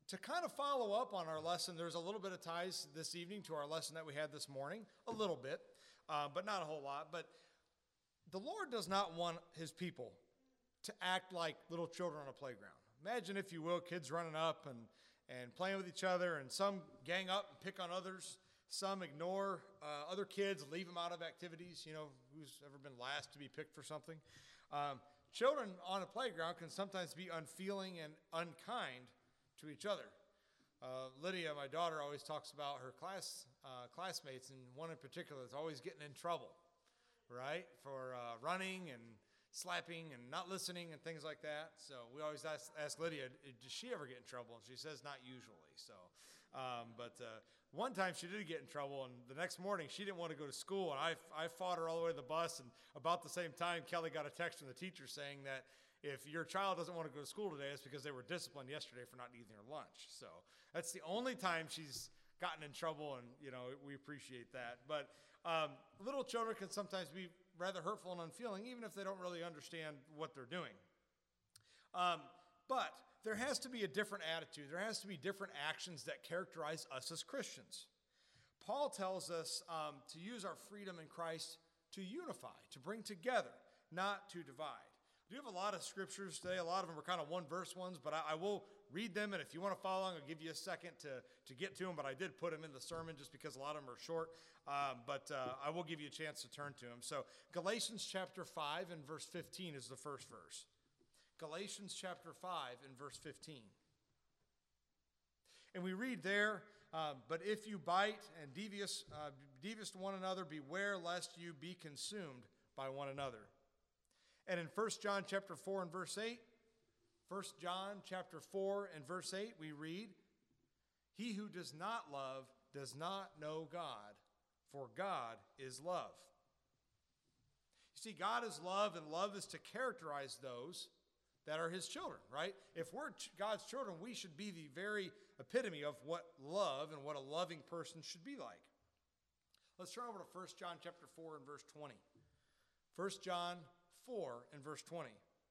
To kind of follow up on our lesson, there's a little bit of ties this evening to our lesson that we had this morning, a little bit, but not a whole lot. But the Lord does not want his people to act like little children on a playground. Imagine, if you will, kids running up and playing with each other, and some gang up and pick on others. Some ignore other kids, leave them out of activities. You know, who's ever been last to be picked for something? Children on a playground can sometimes be unfeeling and unkind to each other. Lydia, my daughter, always talks about her classmates, and one in particular is always getting in trouble, right, for running and slapping and not listening and things like that. So we always ask Lydia, does she ever get in trouble? And she says not usually. So, but one time she did get in trouble, and the next morning she didn't want to go to school, and I fought her all the way to the bus. And about the same time, Kelly got a text from the teacher saying that if your child doesn't want to go to school today, it's because they were disciplined yesterday for not eating their lunch. So that's the only time she's gotten in trouble, and, you know, we appreciate that. But little children can sometimes be rather hurtful and unfeeling, even if they don't really understand what they're doing. But there has to be a different attitude. There has to be different actions that characterize us as Christians. Paul tells us to use our freedom in Christ to unify, to bring together, not to divide. I do have a lot of scriptures today. A lot of them are kind of one-verse ones, but I will read them, and if you want to follow along, I'll give you a second to get to them, but I did put them in the sermon just because a lot of them are short, but I will give you a chance to turn to them. So Galatians chapter 5 and verse 15 is the first verse. Galatians chapter 5 and verse 15. And we read there, but if you bite and devious to one another, beware lest you be consumed by one another. And in 1 John chapter 4 and verse 8, 1 John chapter 4 and verse 8, we read, he who does not love does not know God, for God is love. You see, God is love, and love is to characterize those that are his children, right? If we're God's children, we should be the very epitome of what love and what a loving person should be like. Let's turn over to 1 John chapter 4 and verse 20. 1 John 4 and verse 20.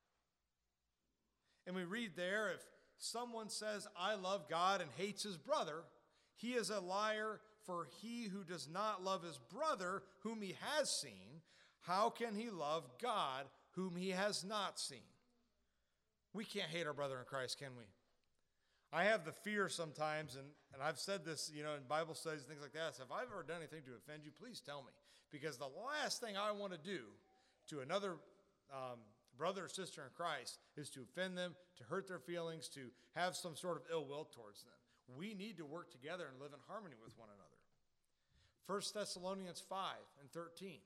And we read there, if someone says, I love God, and hates his brother, he is a liar, for he who does not love his brother whom he has seen, how can he love God whom he has not seen? We can't hate our brother in Christ, can we? I have the fear sometimes, and I've said this, you know, in Bible studies and things like that. So if I've ever done anything to offend you, please tell me. Because the last thing I want to do to another brother or sister in Christ is to offend them, to hurt their feelings, to have some sort of ill will towards them. We need to work together and live in harmony with one another. 1 Thessalonians 5 and 13.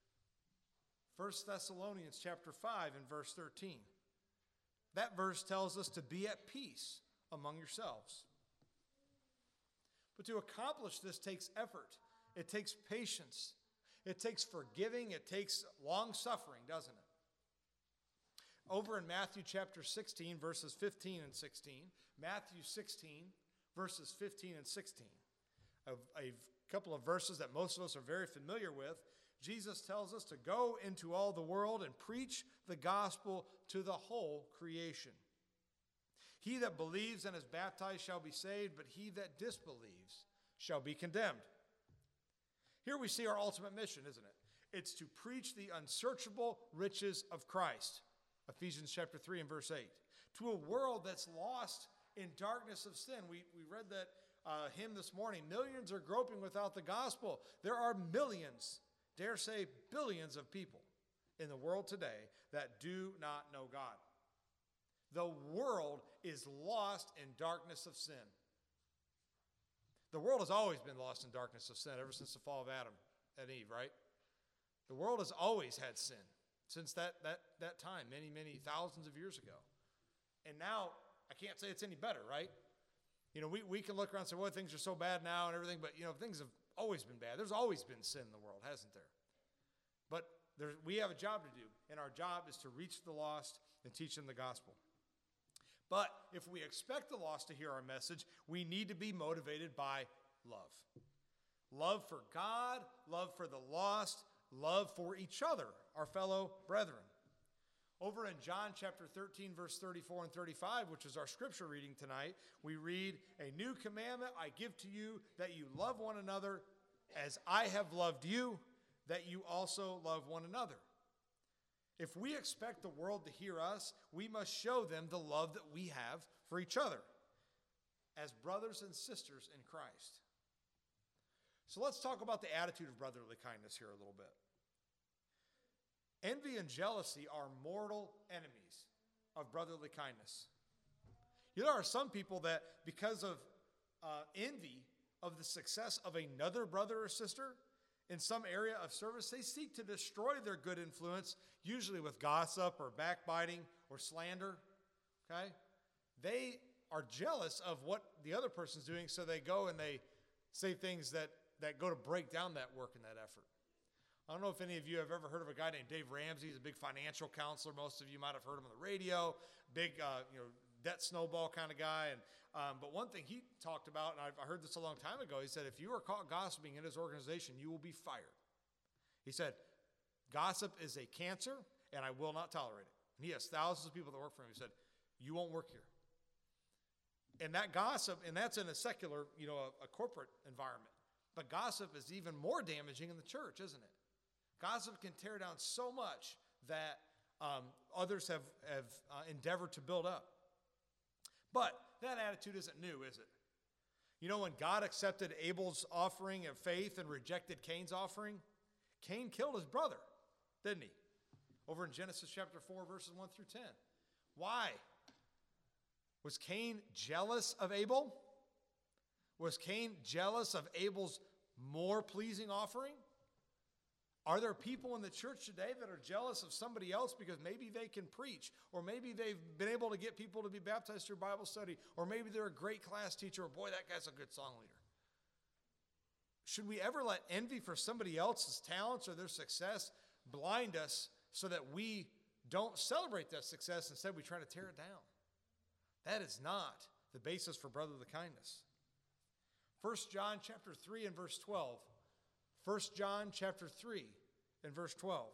1 Thessalonians chapter 5 and verse 13. That verse tells us to be at peace among yourselves. But to accomplish this takes effort. It takes patience. It takes forgiving. It takes long suffering, doesn't it? Over in Matthew chapter 16, verses 15 and 16. Matthew 16, verses 15 and 16. A couple of verses that most of us are very familiar with. Jesus tells us to go into all the world and preach the gospel to the whole creation. He that believes and is baptized shall be saved, but he that disbelieves shall be condemned. Here we see our ultimate mission, isn't it? It's to preach the unsearchable riches of Christ. Ephesians chapter 3 and verse 8. To a world that's lost in darkness of sin. We read that hymn this morning. Millions are groping without the gospel. There are millions, dare say billions of people in the world today that do not know God. The world is lost in darkness of sin. The world has always been lost in darkness of sin ever since the fall of Adam and Eve, right? The world has always had sin since that time, many, many thousands of years ago. And now, I can't say it's any better, right? You know, we can look around and say, well, things are so bad now and everything, but, you know, things have always been bad. There's always been sin in the world, hasn't there? But we have a job to do, and our job is to reach the lost and teach them the gospel. But if we expect the lost to hear our message, we need to be motivated by love. Love for God, love for the lost, love for each other, our fellow brethren. Over in John chapter 13, verse 34 and 35, which is our scripture reading tonight, we read, "A new commandment I give to you, that you love one another as I have loved you, that you also love one another." If we expect the world to hear us, we must show them the love that we have for each other as brothers and sisters in Christ. So let's talk about the attitude of brotherly kindness here a little bit. Envy and jealousy are mortal enemies of brotherly kindness. There are some people that, because of envy of the success of another brother or sister in some area of service, they seek to destroy their good influence, usually with gossip or backbiting or slander. Okay? They are jealous of what the other person's doing, so they go and they say things that go to break down that work and that effort. I don't know if any of you have ever heard of a guy named Dave Ramsey. He's a big financial counselor. Most of you might have heard him on the radio. Big, debt snowball kind of guy. But one thing he talked about, and I heard this a long time ago, he said, if you are caught gossiping in his organization, you will be fired. He said, gossip is a cancer, and I will not tolerate it. And he has thousands of people that work for him. He said, you won't work here. And that gossip, and that's in a secular, a corporate environment. But gossip is even more damaging in the church, isn't it? Gossip can tear down so much that others have endeavored to build up. But that attitude isn't new, is it? When God accepted Abel's offering of faith and rejected Cain's offering, Cain killed his brother, didn't he? Over in Genesis chapter 4, verses 1 through 10. Why? Was Cain jealous of Abel? Was Cain jealous of Abel's more pleasing offering? Are there people in the church today that are jealous of somebody else because maybe they can preach, or maybe they've been able to get people to be baptized through Bible study, or maybe they're a great class teacher, or boy, that guy's a good song leader? Should we ever let envy for somebody else's talents or their success blind us so that we don't celebrate that success? Instead, we try to tear it down. That is not the basis for brotherly kindness. 1 John chapter 3 and verse 12. 1 John chapter 3 and verse 12.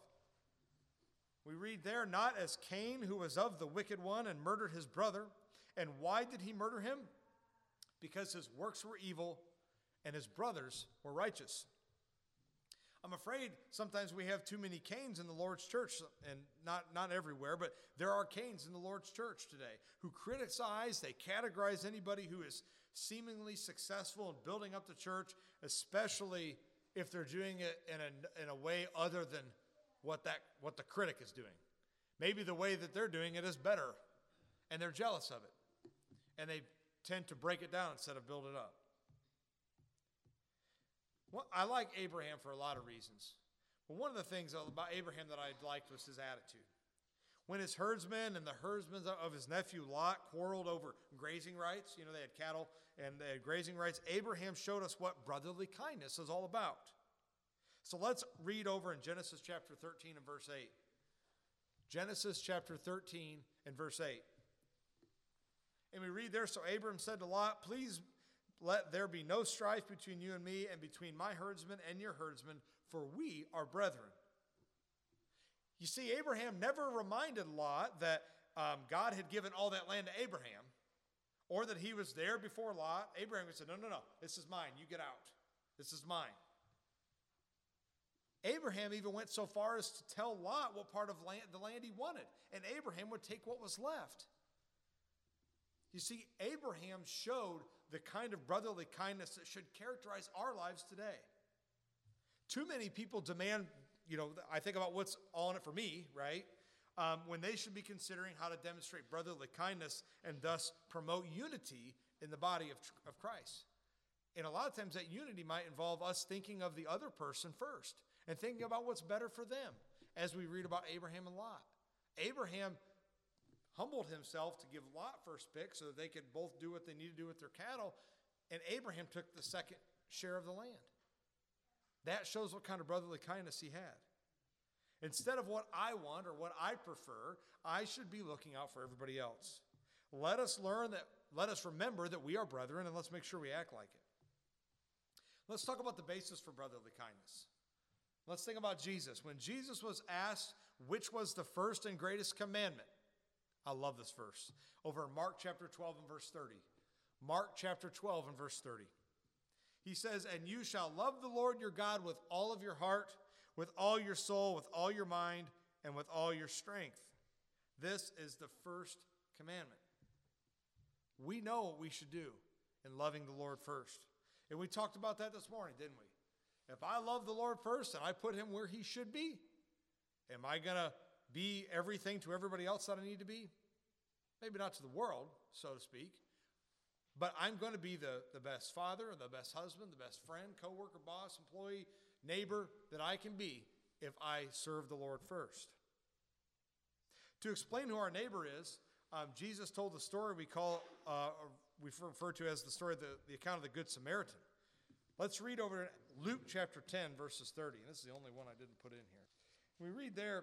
We read there, not as Cain, who was of the wicked one and murdered his brother. And why did he murder him? Because his works were evil and his brothers were righteous. I'm afraid sometimes we have too many Cains in the Lord's church, and not everywhere, but there are Cains in the Lord's church today who criticize, they categorize anybody who is seemingly successful in building up the church, especially if they're doing it in a way other than what the critic is doing. Maybe the way that they're doing it is better, and they're jealous of it, and they tend to break it down instead of build it up. Well, I like Abraham for a lot of reasons, but one of the things about Abraham that I liked was his attitude. When his herdsmen and the herdsmen of his nephew Lot quarreled over grazing rights, they had cattle and they had grazing rights, Abraham showed us what brotherly kindness is all about. So let's read over in Genesis chapter 13 and verse 8. Genesis chapter 13 and verse 8. And we read there, so Abram said to Lot, please let there be no strife between you and me and between my herdsmen and your herdsmen, for we are brethren. You see, Abraham never reminded Lot that God had given all that land to Abraham, or that he was there before Lot. Abraham said, no, this is mine. You get out. This is mine. Abraham even went so far as to tell Lot what part of the land he wanted, and Abraham would take what was left. You see, Abraham showed the kind of brotherly kindness that should characterize our lives today. Too many people demand, I think about what's all in it for me, right? When they should be considering how to demonstrate brotherly kindness and thus promote unity in the body of Christ. And a lot of times that unity might involve us thinking of the other person first and thinking about what's better for them, as we read about Abraham and Lot. Abraham humbled himself to give Lot first pick so that they could both do what they needed to do with their cattle, and Abraham took the second share of the land. That shows what kind of brotherly kindness he had. Instead of what I want or what I prefer, I should be looking out for everybody else. Let us remember that we are brethren, and let's make sure we act like it. Let's talk about the basis for brotherly kindness. Let's think about Jesus. When Jesus was asked which was the first and greatest commandment? I love this verse. Over in Mark chapter 12 and verse 30. Mark chapter 12 and verse 30. He says, and you shall love the Lord your God with all of your heart, with all your soul, with all your mind, and with all your strength. This is the first commandment. We know what we should do in loving the Lord first. And we talked about that this morning, didn't we? If I love the Lord first and I put him where he should be, am I going to be everything to everybody else that I need to be? Maybe not to the world, so to speak. But I'm going to be the best father, the best husband, the best friend, coworker, boss, employee, neighbor that I can be if I serve the Lord first. To explain who our neighbor is, Jesus told the story we refer to as the story of the account of the Good Samaritan. Let's read over Luke chapter 10, verses 30. This is the only one I didn't put in here. We read there,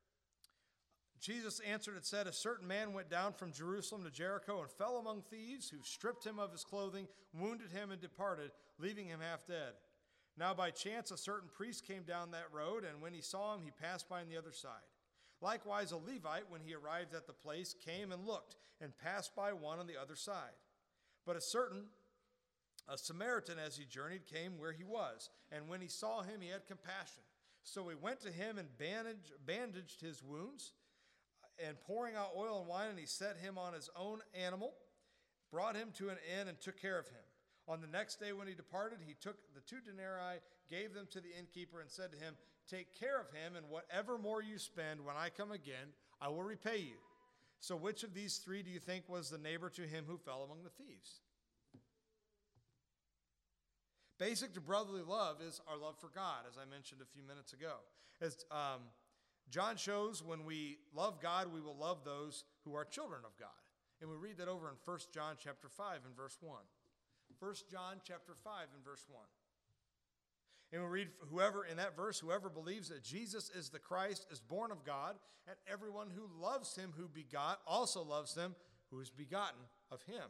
Jesus answered and said, a certain man went down from Jerusalem to Jericho and fell among thieves, who stripped him of his clothing, wounded him, and departed, leaving him half dead. Now by chance a certain priest came down that road, and when he saw him, he passed by on the other side. Likewise a Levite, when he arrived at the place, came and looked, and passed by one on the other side. But a Samaritan, as he journeyed, came where he was, and when he saw him, he had compassion. So he went to him and bandaged his wounds, and pouring out oil and wine, and he set him on his own animal, brought him to an inn, and took care of him. On the next day when he departed, he took the 2 denarii, gave them to the innkeeper, and said to him, take care of him, and whatever more you spend, when I come again, I will repay you. So which of these 3 do you think was the neighbor to him who fell among the thieves? Basic to brotherly love is our love for God, as I mentioned a few minutes ago. As John shows, when we love God, we will love those who are children of God. And we read that over in 1 John chapter 5 and verse 1. 1 John chapter 5 and verse 1. And we read, whoever believes that Jesus is the Christ is born of God, and everyone who loves him who begot also loves him who is begotten of him.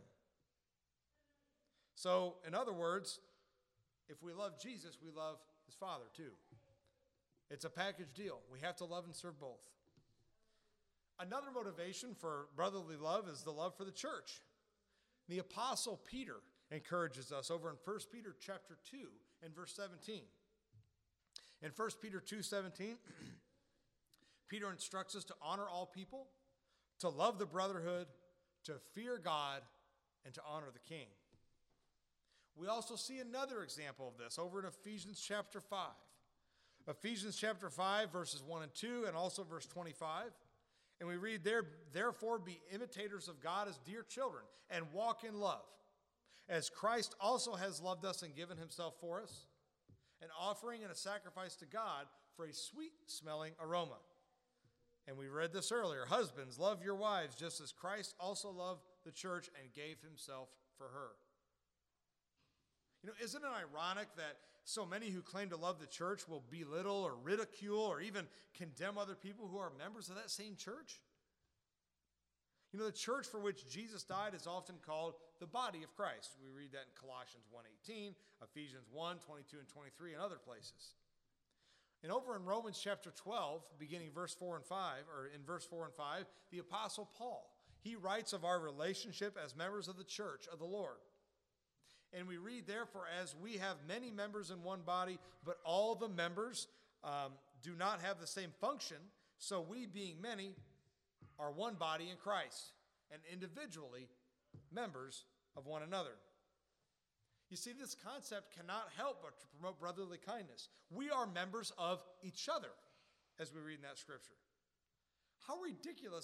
So, in other words, if we love Jesus, we love his Father too. It's a package deal. We have to love and serve both. Another motivation for brotherly love is the love for the church. The Apostle Peter encourages us over in 1 Peter chapter 2 and verse 17. In 1 Peter 2:17, Peter instructs us to honor all people, to love the brotherhood, to fear God, and to honor the king. We also see another example of this over in Ephesians chapter 5. Ephesians chapter 5, verses 1 and 2, and also verse 25. And we read there, therefore be imitators of God as dear children, and walk in love, as Christ also has loved us and given himself for us, an offering and a sacrifice to God for a sweet-smelling aroma. And we read this earlier, husbands, love your wives, just as Christ also loved the church and gave himself for her. You know, isn't it ironic that so many who claim to love the church will belittle or ridicule or even condemn other people who are members of that same church? You know, the church for which Jesus died is often called the body of Christ. We read that in Colossians 1:18, Ephesians 1:22 and 23, and other places. And over in Romans chapter 12, beginning verse 4 and 5, or in verse 4 and 5, the Apostle Paul, he writes of our relationship as members of the church of the Lord. And we read, therefore, as we have many members in one body, but all the members do not have the same function, so we, being many, are one body in Christ, and individually members of one another. You see, this concept cannot help but to promote brotherly kindness. We are members of each other, as we read in that scripture. How ridiculous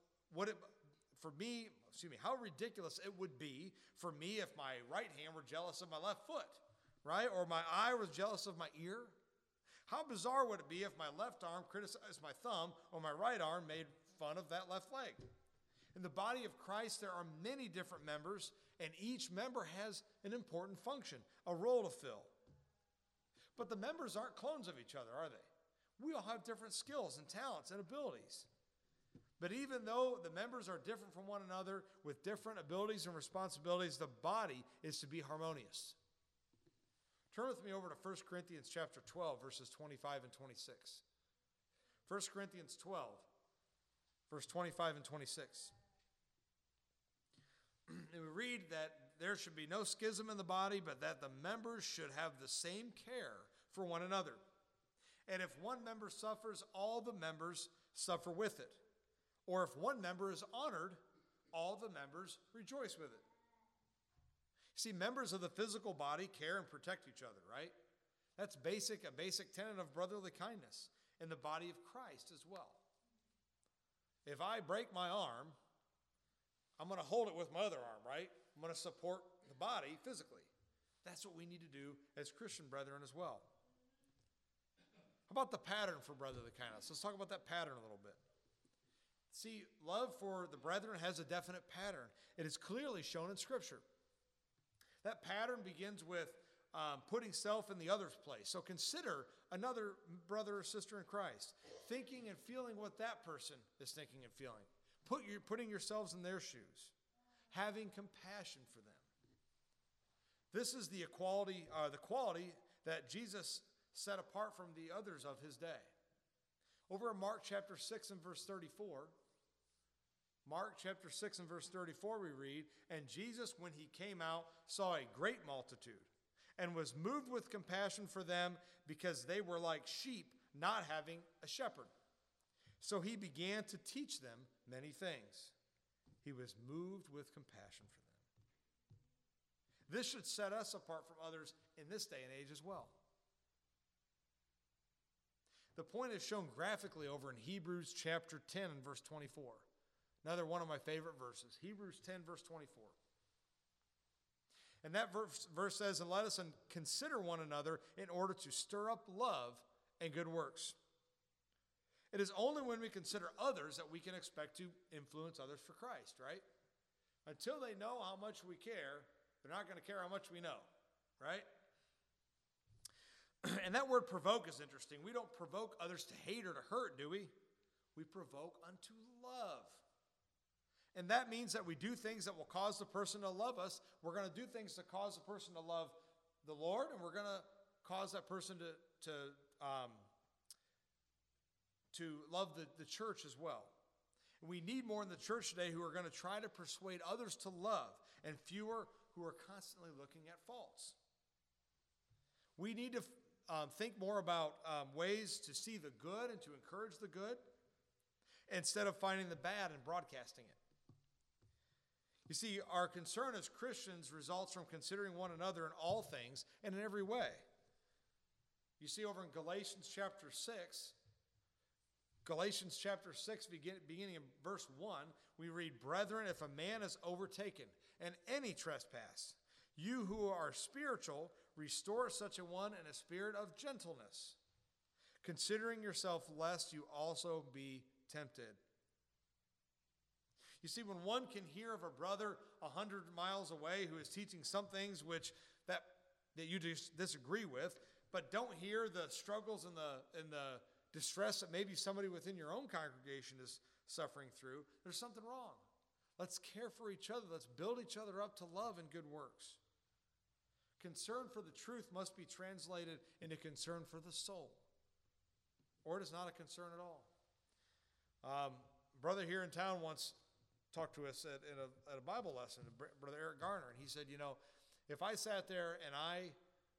how ridiculous it would be for me if my right hand were jealous of my left foot, right? Or my eye was jealous of my ear. How bizarre would it be if my left arm criticized my thumb or my right arm made fun of that left leg? In the body of Christ, there are many different members, and each member has an important function, a role to fill. But the members aren't clones of each other, are they? We all have different skills and talents and abilities. But even though the members are different from one another with different abilities and responsibilities, the body is to be harmonious. Turn with me over to 1 Corinthians chapter 12, verses 25 and 26. 1 Corinthians 12, verse 25 and 26. And we read that there should be no schism in the body, but that the members should have the same care for one another. And if one member suffers, all the members suffer with it. Or if one member is honored, all the members rejoice with it. See, members of the physical body care and protect each other, right? That's a basic tenet of brotherly kindness in the body of Christ as well. If I break my arm, I'm going to hold it with my other arm, right? I'm going to support the body physically. That's what we need to do as Christian brethren as well. How about the pattern for brotherly kindness? Let's talk about that pattern a little bit. See, love for the brethren has a definite pattern. It is clearly shown in Scripture. That pattern begins with putting self in the other's place. So consider another brother or sister in Christ, thinking and feeling what that person is thinking and feeling. Putting yourselves in their shoes, having compassion for them. This is the quality that Jesus set apart from the others of his day. Over in Mark chapter 6 and verse 34, Mark chapter 6 and verse 34 we read, "And Jesus, when he came out, saw a great multitude, and was moved with compassion for them, because they were like sheep not having a shepherd. So he began to teach them many things." He was moved with compassion for them. This should set us apart from others in this day and age as well. The point is shown graphically over in Hebrews chapter 10 and verse 24. Another one of my favorite verses, Hebrews 10 verse 24. And that verse says, "And let us consider one another in order to stir up love and good works." It is only when we consider others that we can expect to influence others for Christ, right? Until they know how much we care, they're not going to care how much we know, right? And that word provoke is interesting. We don't provoke others to hate or to hurt, do we? We provoke unto love. And that means that we do things that will cause the person to love us. We're going to do things to cause the person to love the Lord, and we're going to cause that person to love the church as well. We need more in the church today who are going to try to persuade others to love, and fewer who are constantly looking at faults. We need to think more about ways to see the good and to encourage the good instead of finding the bad and broadcasting it. You see, our concern as Christians results from considering one another in all things and in every way. You see over in Galatians chapter 6, beginning in verse 1, we read, "Brethren, if a man is overtaken in any trespass, you who are spiritual, restore such a one in a spirit of gentleness, considering yourself, lest you also be tempted." You see, when one can hear of a brother 100 miles away who is teaching some things that you disagree with, but don't hear the struggles and the distress that maybe somebody within your own congregation is suffering through, there's something wrong. Let's care for each other. Let's build each other up to love and good works. Concern for the truth must be translated into concern for the soul, or it is not a concern at all. A brother here in town once talked to us at a Bible lesson, Brother Eric Garner, and he said, if I sat there and I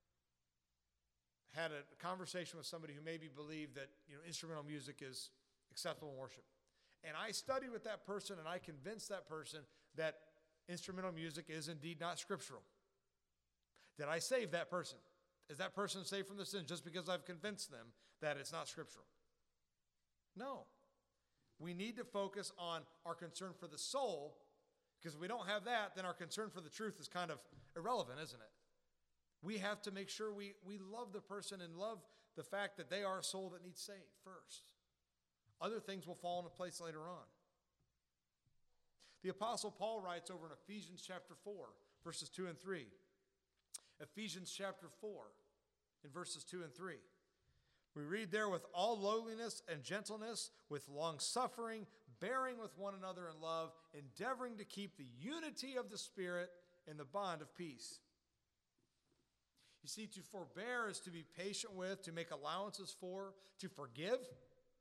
had a conversation with somebody who maybe believed that instrumental music is acceptable in worship, and I studied with that person and I convinced that person that instrumental music is indeed not scriptural, did I save that person? Is that person saved from the sin just because I've convinced them that it's not scriptural? No. We need to focus on our concern for the soul, because if we don't have that, then our concern for the truth is kind of irrelevant, isn't it? We have to make sure we love the person and love the fact that they are a soul that needs saved first. Other things will fall into place later on. The Apostle Paul writes over in Ephesians chapter 4, verses 2 and 3. Ephesians chapter 4, in verses 2 and 3. We read there, "With all lowliness and gentleness, with long suffering, bearing with one another in love, endeavoring to keep the unity of the Spirit in the bond of peace." You see, to forbear is to be patient with, to make allowances for, to forgive.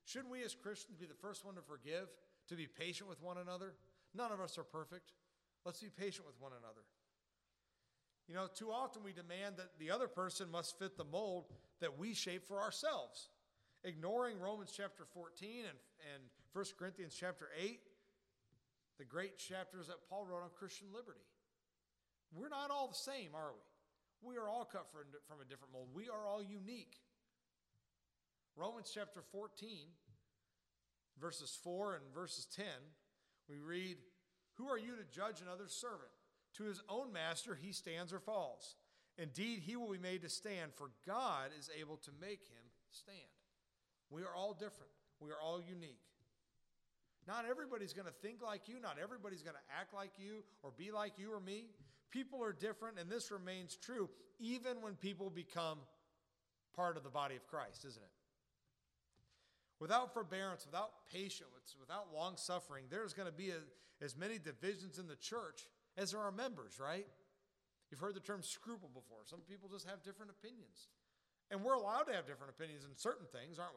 Shouldn't we as Christians be the first one to forgive, to be patient with one another? None of us are perfect. Let's be patient with one another. You know, too often we demand that the other person must fit the mold that we shape for ourselves, ignoring Romans chapter 14 and 1 Corinthians chapter 8, the great chapters that Paul wrote on Christian liberty. We're not all the same, are we? We are all cut from a different mold. We are all unique. Romans chapter 14, verses 4 and verses 10, we read, "Who are you to judge another's servant? To his own master he stands or falls. Indeed, he will be made to stand, for God is able to make him stand." We are all different. We are all unique. Not everybody's going to think like you. Not everybody's going to act like you or be like you or me. People are different, and this remains true even when people become part of the body of Christ, isn't it? Without forbearance, without patience, without long suffering, there's going to be as many divisions in the church as there are members, right? You've heard the term scruple before. Some people just have different opinions. And we're allowed to have different opinions in certain things, aren't we?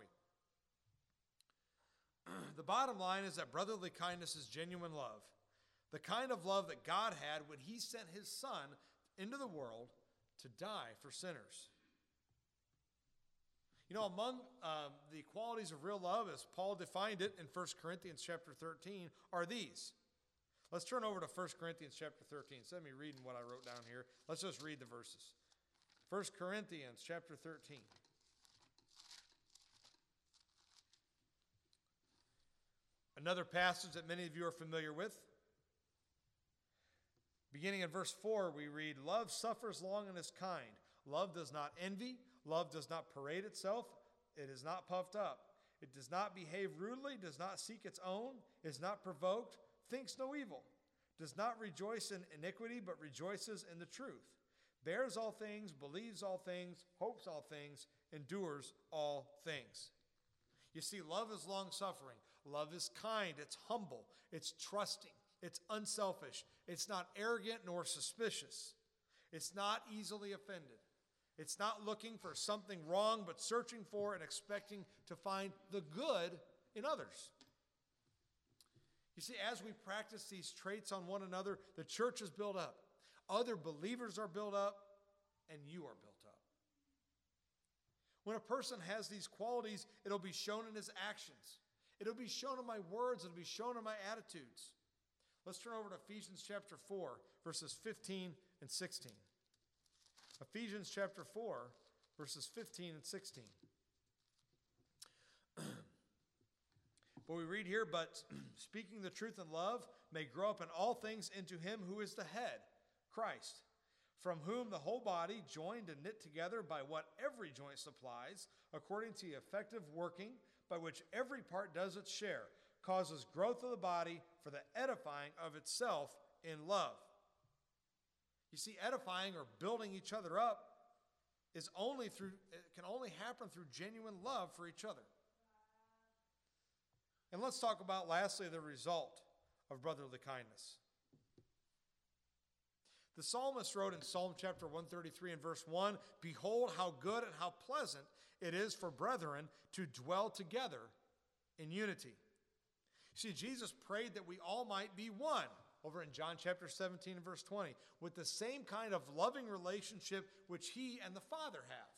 The bottom line is that brotherly kindness is genuine love. The kind of love that God had when he sent his son into the world to die for sinners. You know, among the qualities of real love, as Paul defined it in 1 Corinthians chapter 13, are these. Let's turn over to 1 Corinthians chapter 13. Instead of me reading what I wrote down here, let's just read the verses. 1 Corinthians chapter 13. Another passage that many of you are familiar with. Beginning in verse 4, we read, "Love suffers long and is kind. Love does not envy. Love does not parade itself. It is not puffed up. It does not behave rudely, does not seek its own, is not provoked, thinks no evil, does not rejoice in iniquity, but rejoices in the truth, bears all things, believes all things, hopes all things, endures all things." You see, love is long-suffering. Love is kind. It's humble. It's trusting. It's unselfish. It's not arrogant nor suspicious. It's not easily offended. It's not looking for something wrong, but searching for and expecting to find the good in others. You see, as we practice these traits on one another, the church is built up. Other believers are built up, and you are built up. When a person has these qualities, it'll be shown in his actions. It'll be shown in my words. It'll be shown in my attitudes. Let's turn over to Ephesians chapter 4, verses 15 and 16. Ephesians chapter 4, verses 15 and 16. But we read here, "But speaking the truth in love may grow up in all things into him who is the head, Christ, from whom the whole body, joined and knit together by what every joint supplies, according to the effective working by which every part does its share, causes growth of the body for the edifying of itself in love." You see, edifying or building each other up it can only happen through genuine love for each other. And let's talk about, lastly, the result of brotherly kindness. The psalmist wrote in Psalm chapter 133 and verse 1, "Behold how good and how pleasant it is for brethren to dwell together in unity." See, Jesus prayed that we all might be one, over in John chapter 17 and verse 20, with the same kind of loving relationship which he and the Father have.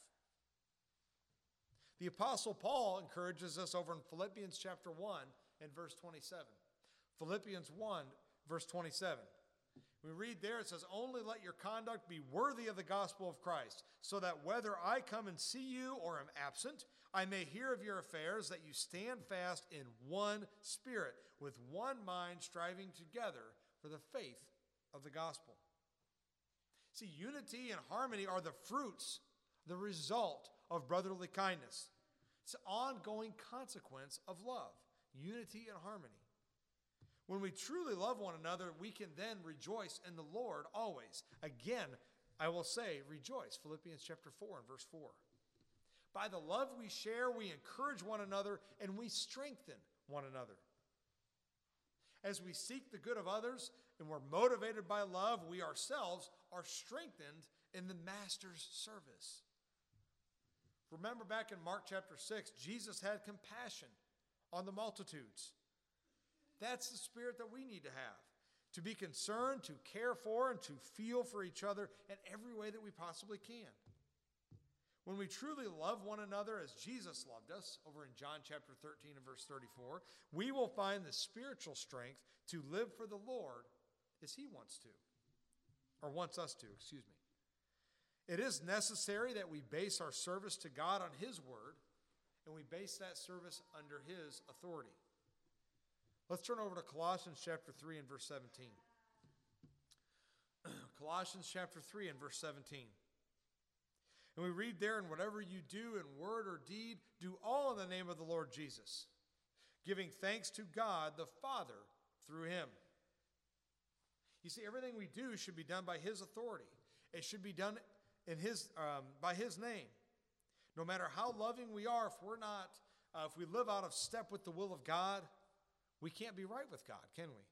The Apostle Paul encourages us over in Philippians chapter 1 and verse 27. Philippians 1, verse 27. We read there, it says, "Only let your conduct be worthy of the gospel of Christ, so that whether I come and see you or am absent, I may hear of your affairs, that you stand fast in one spirit, with one mind, striving together for the faith of the gospel." See, unity and harmony are the fruits, the result of brotherly kindness. It's an ongoing consequence of love, unity and harmony. When we truly love one another, we can then rejoice in the Lord always. Again, I will say, rejoice. Philippians chapter 4 and verse 4. By the love we share, we encourage one another and we strengthen one another. As we seek the good of others and we're motivated by love, we ourselves are strengthened in the Master's service. Remember back in Mark chapter 6, Jesus had compassion on the multitudes. That's the spirit that we need to have. To be concerned, to care for, and to feel for each other in every way that we possibly can. When we truly love one another as Jesus loved us, over in John chapter 13 and verse 34, we will find the spiritual strength to live for the Lord as He wants to, or wants us to, excuse me. It is necessary that we base our service to God on His word, and we base that service under His authority. Let's turn over to Colossians chapter 3 and verse 17. Colossians chapter 3 and verse 17. And we read there, and whatever you do in word or deed, do all in the name of the Lord Jesus, giving thanks to God the Father through Him. You see, everything we do should be done by His authority. It should be done in by His name. No matter how loving we are, if we live out of step with the will of God, we can't be right with God, can we?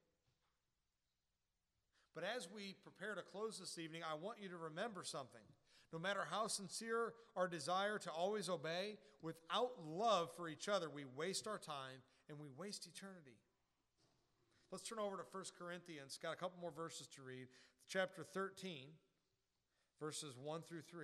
But as we prepare to close this evening, I want you to remember something. No matter how sincere our desire to always obey, without love for each other, we waste our time and we waste eternity. Let's turn over to 1 Corinthians. Got a couple more verses to read. Chapter 13, verses 1 through 3.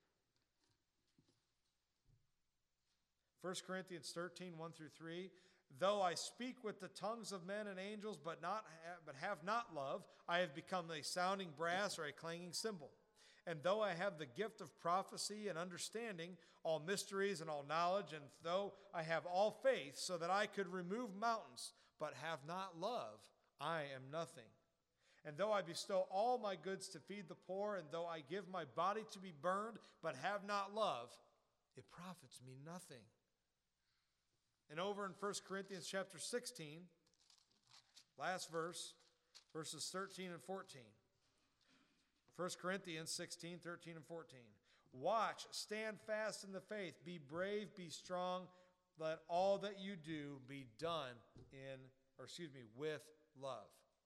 1 Corinthians 13, 1 through 3. Though I speak with the tongues of men and angels, but have not love, I have become a sounding brass or a clanging cymbal. And though I have the gift of prophecy and understanding, all mysteries and all knowledge, and though I have all faith so that I could remove mountains, but have not love, I am nothing. And though I bestow all my goods to feed the poor, and though I give my body to be burned, but have not love, it profits me nothing. And over in 1 Corinthians chapter 16, last verse, verses 13 and 14. 1 Corinthians 16, 13 and 14. Watch, stand fast in the faith, be brave, be strong, let all that you do be done with love.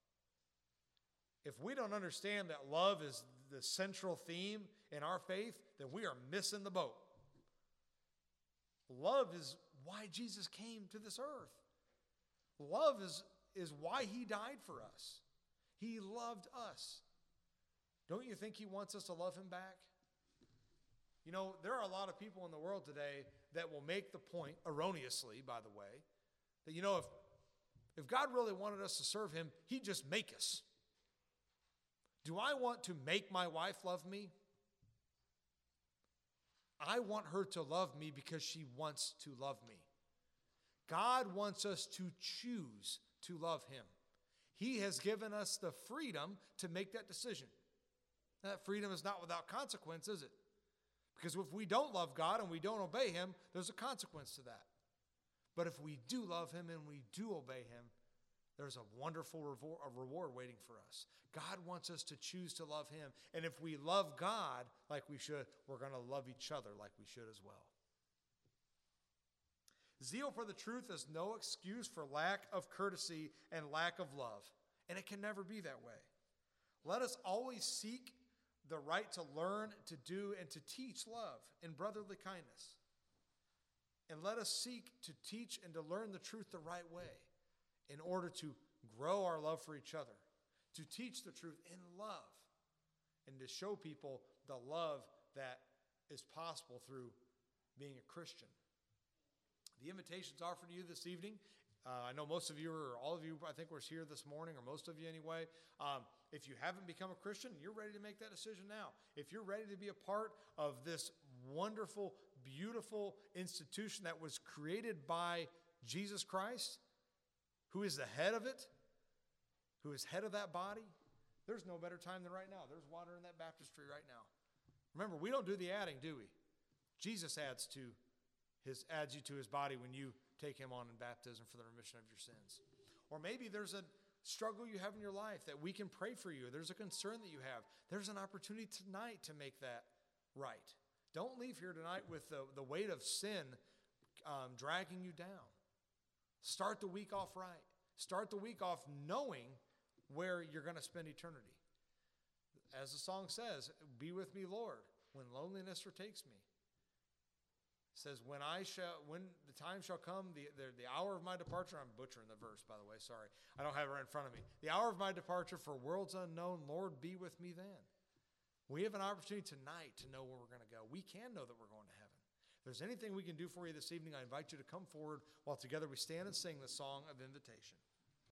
If we don't understand that love is the central theme in our faith, then we are missing the boat. Love is why Jesus came to this earth. Love is why He died for us. He loved us. Don't you think He wants us to love Him back? You know, there are a lot of people in the world today that will make the point, erroneously, by the way, that, if God really wanted us to serve Him, He'd just make us. Do I want to make my wife love me? I want her to love me because she wants to love me. God wants us to choose to love Him. He has given us the freedom to make that decision. That freedom is not without consequence, is it? Because if we don't love God and we don't obey Him, there's a consequence to that. But if we do love Him and we do obey Him, there's a wonderful reward waiting for us. God wants us to choose to love Him. And if we love God like we should, we're going to love each other like we should as well. Zeal for the truth is no excuse for lack of courtesy and lack of love. And it can never be that way. Let us always seek the right to learn, to do, and to teach love and brotherly kindness. And let us seek to teach and to learn the truth the right way in order to grow our love for each other, to teach the truth in love, and to show people the love that is possible through being a Christian. The invitation's offered to you this evening. I know most of you, or all of you, I think, was here this morning, or most of you anyway. If you haven't become a Christian, you're ready to make that decision now. If you're ready to be a part of this wonderful, beautiful institution that was created by Jesus Christ, who is the head of it, who is head of that body, there's no better time than right now. There's water in that baptistry right now. Remember, we don't do the adding, do we? Jesus adds you to His body when you take Him on in baptism for the remission of your sins. Or maybe there's a struggle you have in your life that we can pray for you. There's a concern that you have. There's an opportunity tonight to make that right. Don't leave here tonight with the weight of sin dragging you down. Start the week off right. Start the week off knowing where you're going to spend eternity. As the song says, be with me, Lord, when loneliness overtakes me. says, when the time shall come, the hour of my departure, I'm butchering the verse, by the way, sorry. I don't have it right in front of me. The hour of my departure for worlds unknown, Lord, be with me then. We have an opportunity tonight to know where we're going to go. We can know that we're going to heaven. If there's anything we can do for you this evening, I invite you to come forward while together we stand and sing the song of invitation.